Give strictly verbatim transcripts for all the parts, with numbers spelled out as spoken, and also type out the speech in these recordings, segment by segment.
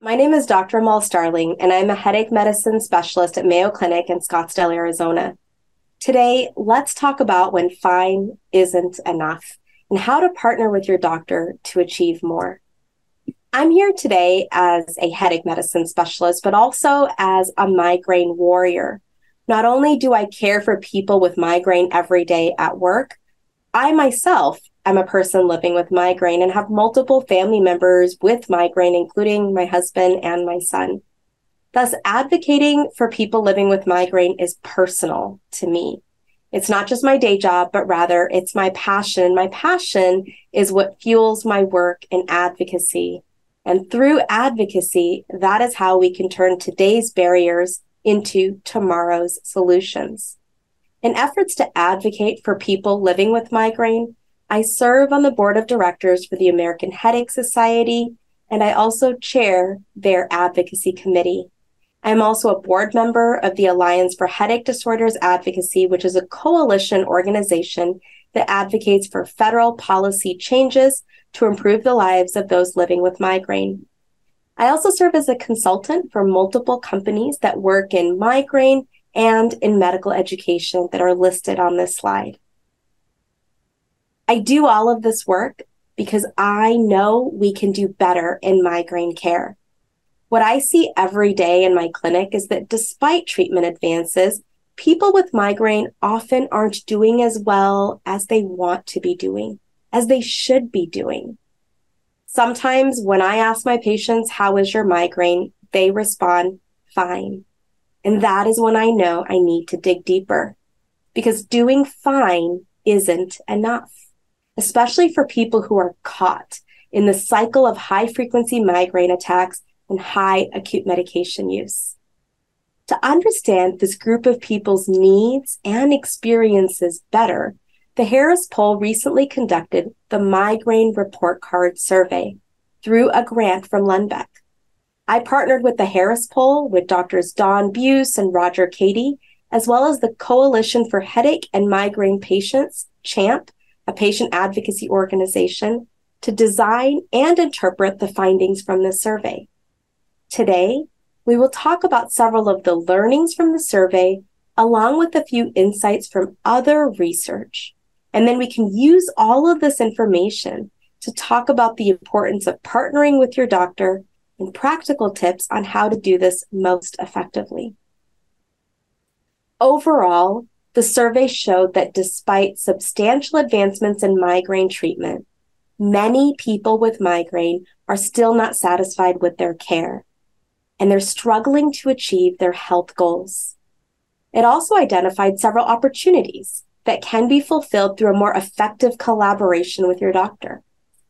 My name is Doctor Amal Starling, and I'm a headache medicine specialist at Mayo Clinic in Scottsdale, Arizona. Today, let's talk about when fine isn't enough and how to partner with your doctor to achieve more. I'm here today as a headache medicine specialist, but also as a migraine warrior. Not only do I care for people with migraine every day at work, I myself am a person living with migraine and have multiple family members with migraine, including my husband and my son. Thus, advocating for people living with migraine is personal to me. It's not just my day job, but rather it's my passion. My passion is what fuels my work in advocacy. And through advocacy, that is how we can turn today's barriers into tomorrow's solutions. In efforts to advocate for people living with migraine, I serve on the board of directors for the American Headache Society, and I also chair their advocacy committee. I'm also a board member of the Alliance for Headache Disorders Advocacy, which is a coalition organization that advocates for federal policy changes to improve the lives of those living with migraine. I also serve as a consultant for multiple companies that work in migraine and in medical education that are listed on this slide. I do all of this work because I know we can do better in migraine care. What I see every day in my clinic is that despite treatment advances, people with migraine often aren't doing as well as they want to be doing, as they should be doing. Sometimes when I ask my patients, "How is your migraine?" they respond, "Fine." And that is when I know I need to dig deeper, because doing fine isn't enough, especially for people who are caught in the cycle of high-frequency migraine attacks and high acute medication use. To understand this group of people's needs and experiences better, the Harris Poll recently conducted the Migraine Report Card Survey through a grant from Lundbeck. I partnered with the Harris Poll with Doctors Dawn Buse and Roger Cady, as well as the Coalition for Headache and Migraine Patients, CHAMP, a patient advocacy organization, to design and interpret the findings from the survey. Today, we will talk about several of the learnings from the survey, along with a few insights from other research. And then we can use all of this information to talk about the importance of partnering with your doctor and practical tips on how to do this most effectively. Overall, the survey showed that despite substantial advancements in migraine treatment, many people with migraine are still not satisfied with their care, and they're struggling to achieve their health goals. It also identified several opportunities that can be fulfilled through a more effective collaboration with your doctor.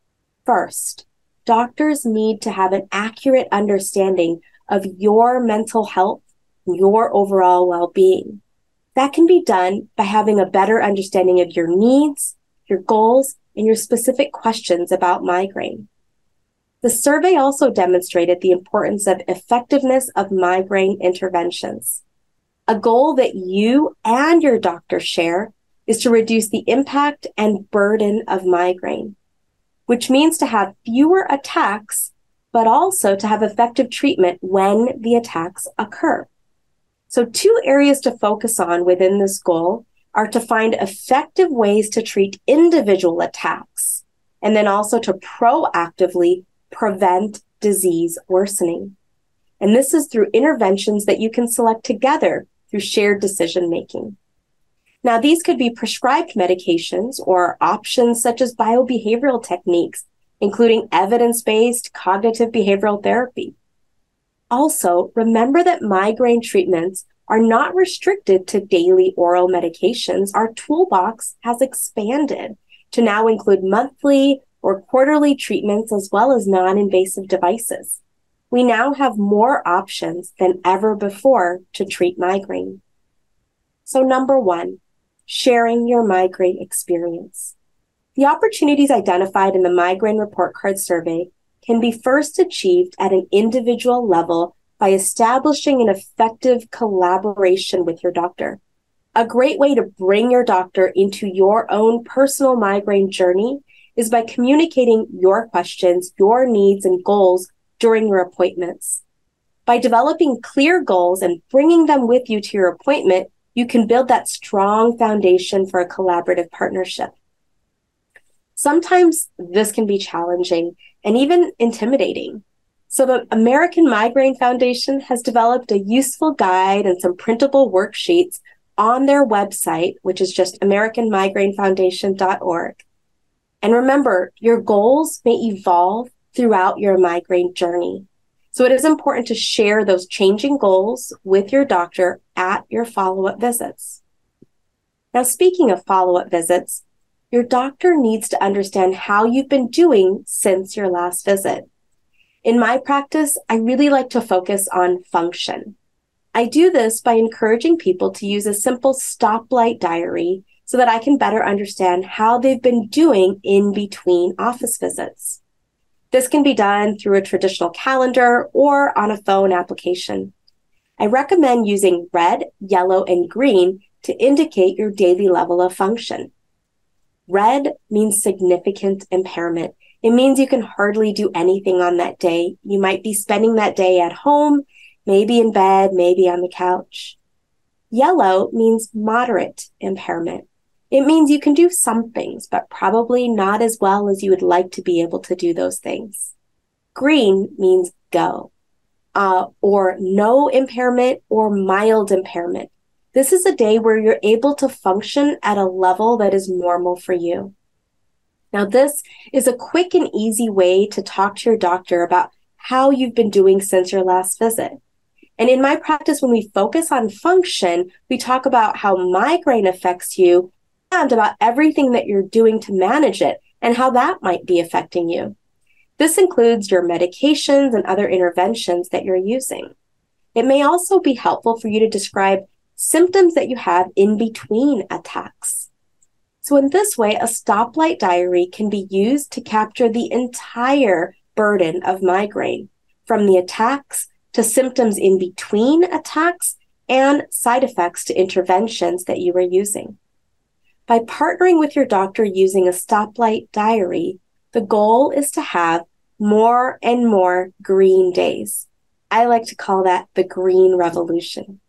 First, doctors need to have an accurate understanding of your mental health, your overall well-being. That can be done by having a better understanding of your needs, your goals, and your specific questions about migraine. The survey also demonstrated the importance of effectiveness of migraine interventions. A goal that you and your doctor share is to reduce the impact and burden of migraine, which means to have fewer attacks, but also to have effective treatment when the attacks occur. So two areas to focus on within this goal are to find effective ways to treat individual attacks, and then also to proactively prevent disease worsening. And this is through interventions that you can select together through shared decision-making. Now, these could be prescribed medications or options such as biobehavioral techniques, including evidence-based cognitive behavioral therapy. Also, remember that migraine treatments are not restricted to daily oral medications. Our toolbox has expanded to now include monthly or quarterly treatments as well as non-invasive devices. We now have more options than ever before to treat migraine. So number one, sharing your migraine experience. The opportunities identified in the Migraine Report Card Survey can be first achieved at an individual level by establishing an effective collaboration with your doctor. A great way to bring your doctor into your own personal migraine journey is by communicating your questions, your needs, and goals during your appointments. By developing clear goals and bringing them with you to your appointment, you can build that strong foundation for a collaborative partnership. Sometimes this can be challenging and even intimidating. So the American Migraine Foundation has developed a useful guide and some printable worksheets on their website, which is just american migraine foundation dot org. And remember, your goals may evolve throughout your migraine journey. So it is important to share those changing goals with your doctor at your follow-up visits. Now, speaking of follow-up visits, your doctor needs to understand how you've been doing since your last visit. In my practice, I really like to focus on function. I do this by encouraging people to use a simple stoplight diary so that I can better understand how they've been doing in between office visits. This can be done through a traditional calendar or on a phone application. I recommend using red, yellow, and green to indicate your daily level of function. Red means significant impairment. It means you can hardly do anything on that day. You might be spending that day at home, maybe in bed, maybe on the couch. Yellow means moderate impairment. It means you can do some things, but probably not as well as you would like to be able to do those things. Green means go, uh, or no impairment or mild impairment. This is a day where you're able to function at a level that is normal for you. Now, this is a quick and easy way to talk to your doctor about how you've been doing since your last visit. And in my practice, when we focus on function, we talk about how migraine affects you and about everything that you're doing to manage it and how that might be affecting you. This includes your medications and other interventions that you're using. It may also be helpful for you to describe symptoms that you have in between attacks. So in this way, a stoplight diary can be used to capture the entire burden of migraine, from the attacks to symptoms in between attacks and side effects to interventions that you are using. By partnering with your doctor using a stoplight diary, the goal is to have more and more green days. I like to call that the green revolution.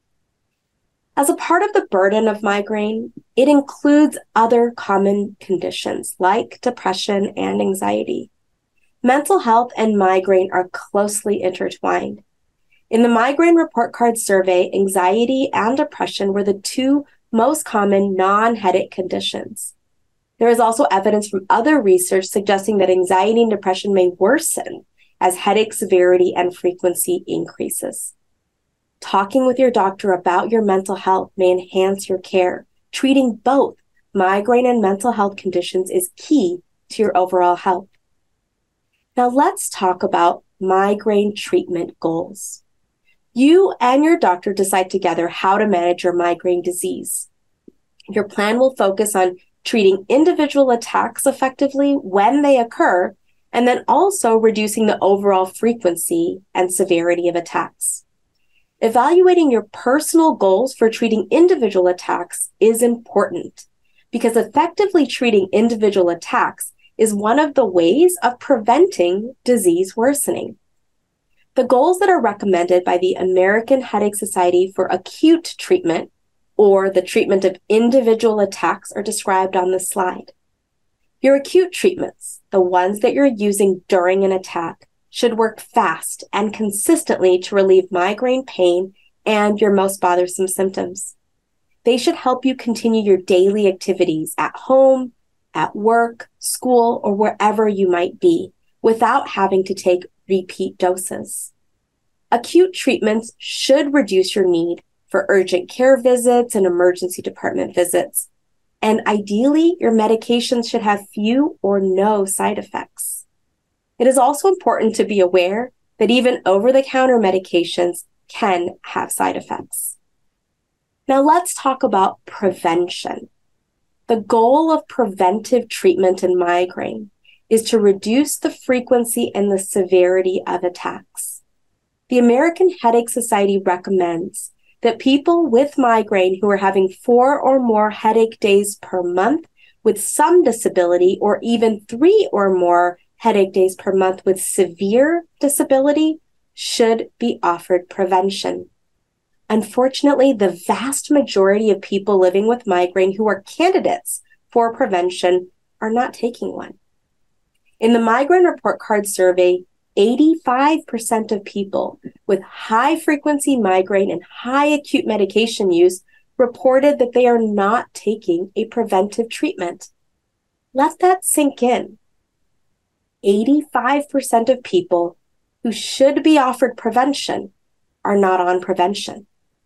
As a part of the burden of migraine, it includes other common conditions like depression and anxiety. Mental health and migraine are closely intertwined. In the Migraine Report Card survey, anxiety and depression were the two most common non-headache conditions. There is also evidence from other research suggesting that anxiety and depression may worsen as headache severity and frequency increases. Talking with your doctor about your mental health may enhance your care. Treating both migraine and mental health conditions is key to your overall health. Now let's talk about migraine treatment goals. You and your doctor decide together how to manage your migraine disease. Your plan will focus on treating individual attacks effectively when they occur, and then also reducing the overall frequency and severity of attacks. Evaluating your personal goals for treating individual attacks is important because effectively treating individual attacks is one of the ways of preventing disease worsening. The goals that are recommended by the American Headache Society for acute treatment, or the treatment of individual attacks, are described on this slide. Your acute treatments, the ones that you're using during an attack, should work fast and consistently to relieve migraine pain and your most bothersome symptoms. They should help you continue your daily activities at home, at work, school, or wherever you might be without having to take repeat doses. Acute treatments should reduce your need for urgent care visits and emergency department visits. And ideally, your medications should have few or no side effects. It is also important to be aware that even over-the-counter medications can have side effects. Now let's talk about prevention. The goal of preventive treatment in migraine is to reduce the frequency and the severity of attacks. The American Headache Society recommends that people with migraine who are having four or more headache days per month with some disability, or even three or more headache days per month with severe disability should be offered prevention. Unfortunately, the vast majority of people living with migraine who are candidates for prevention are not taking one. In the Migraine Report Card survey, eighty-five percent of people with high-frequency migraine and high acute medication use reported that they are not taking a preventive treatment. Let that sink in. eighty-five percent of people who should be offered prevention are not on prevention.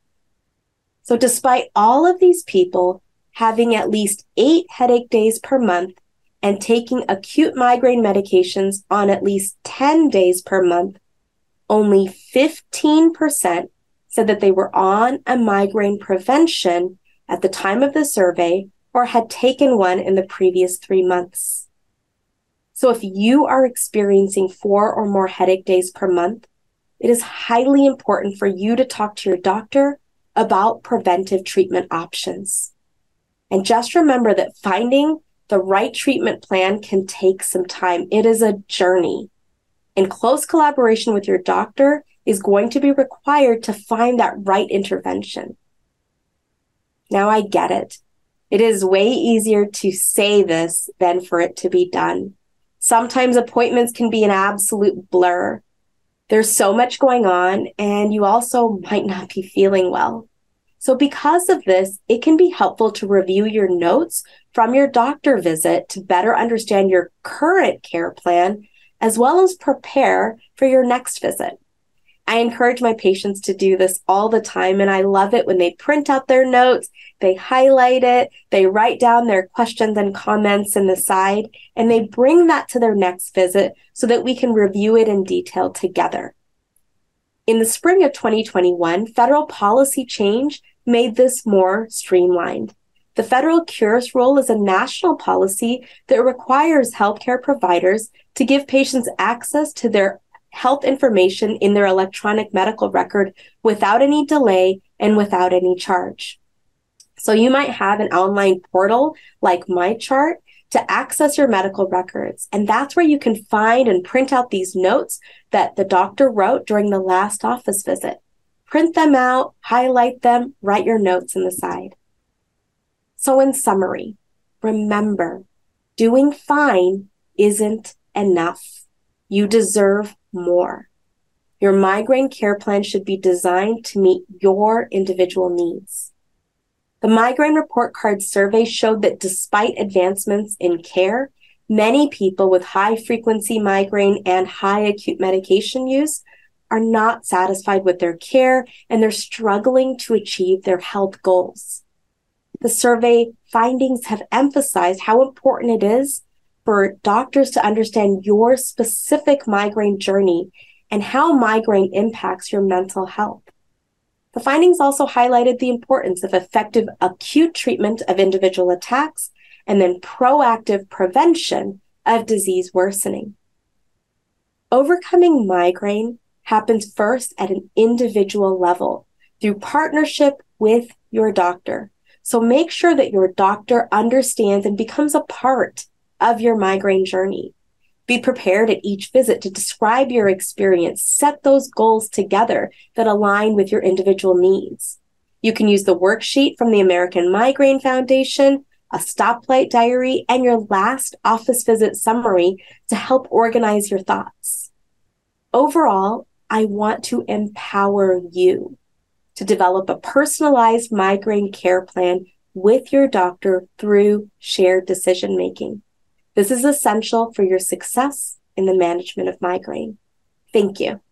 So despite all of these people having at least eight headache days per month and taking acute migraine medications on at least ten days per month, only fifteen percent said that they were on a migraine prevention at the time of the survey or had taken one in the previous three months. So if you are experiencing four or more headache days per month, it is highly important for you to talk to your doctor about preventive treatment options. And just remember that finding the right treatment plan can take some time. It is a journey. And close collaboration with your doctor is going to be required to find that right intervention. Now I get it. It is way easier to say this than for it to be done. Sometimes appointments can be an absolute blur. There's so much going on, and you also might not be feeling well. So because of this, it can be helpful to review your notes from your doctor visit to better understand your current care plan, as well as prepare for your next visit. I encourage my patients to do this all the time, and I love it when they print out their notes, they highlight it, they write down their questions and comments in the side, and they bring that to their next visit so that we can review it in detail together. In the spring of twenty twenty-one, federal policy change made this more streamlined. The Federal Cures Rule is a national policy that requires healthcare providers to give patients access to their health information in their electronic medical record without any delay and without any charge. So you might have an online portal like MyChart to access your medical records, and that's where you can find and print out these notes that the doctor wrote during the last office visit. Print them out, highlight them, write your notes in the side. So in summary, remember, doing fine isn't enough. You deserve more. Your migraine care plan should be designed to meet your individual needs. The Migraine Report Card survey showed that despite advancements in care, many people with high-frequency migraine and high acute medication use are not satisfied with their care, and they're struggling to achieve their health goals. The survey findings have emphasized how important it is for doctors to understand your specific migraine journey and how migraine impacts your mental health. The findings also highlighted the importance of effective acute treatment of individual attacks and then proactive prevention of disease worsening. Overcoming migraine happens first at an individual level through partnership with your doctor. So make sure that your doctor understands and becomes a part of your migraine journey. Be prepared at each visit to describe your experience, set those goals together that align with your individual needs. You can use the worksheet from the American Migraine Foundation, a stoplight diary, and your last office visit summary to help organize your thoughts. Overall, I want to empower you to develop a personalized migraine care plan with your doctor through shared decision-making. This is essential for your success in the management of migraine. Thank you.